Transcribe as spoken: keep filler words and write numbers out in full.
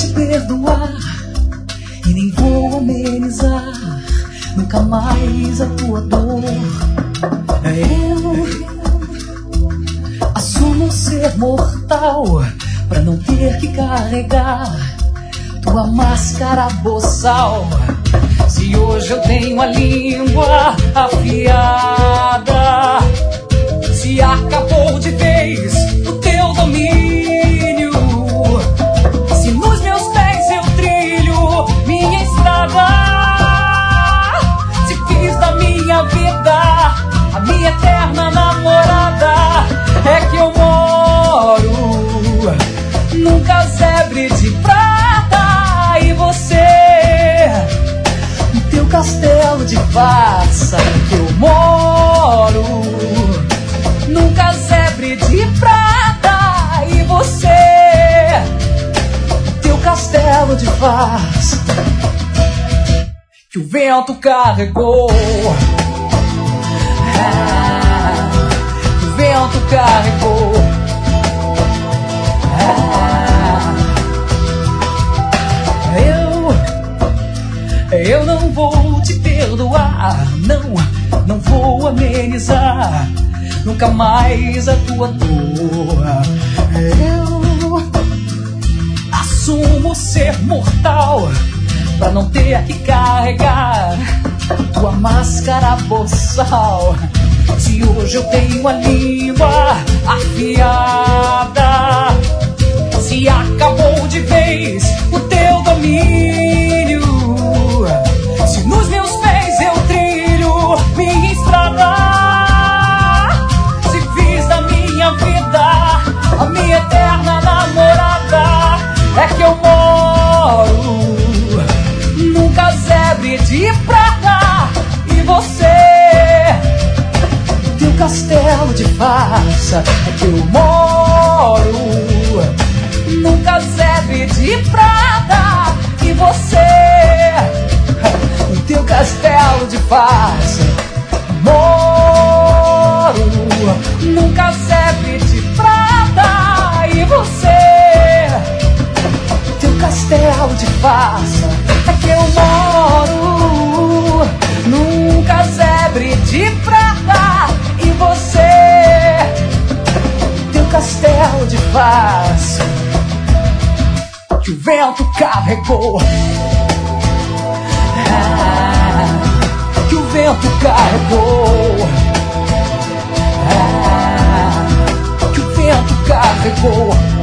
te perdoar e nem vou amenizar nunca mais a tua dor. Eu assumo ser mortal pra não ter que carregar tua máscara boçal. Se hoje eu tenho a língua afiada, se acabou de vez o teu domínio, se nos meus pés eu trilho minha estrada, se fiz da minha vida a minha eterna namorada, é que eu moro num casebre de prata e você no teu castelo de farsa, que eu moro num casebre de prata e você no teu castelo de farsa, que o vento carregou. Ah, que o vento carregou. Ah, eu, eu não vou te perdoar, não, não vou amenizar nunca mais a tua dor. Eu assumo ser mortal pra não ter que carregar tua máscara boçal. Se hoje eu tenho a língua afiada, se acabou de vez o teu domínio, se nos meus pés eu trilho minha estrada, se fiz da minha vida a minha eterna namorada, é que eu moro num casebre de prata e você no teu castelo de farsa, é que eu moro num casebre de prata e você no teu castelo de farsa. Moro num casebre de prata e você no teu castelo de farsa, é que eu moro num casebre de prata e você no teu castelo de farsa, que o vento carregou. Ah, que o vento carregou. Ah, que o vento carregou.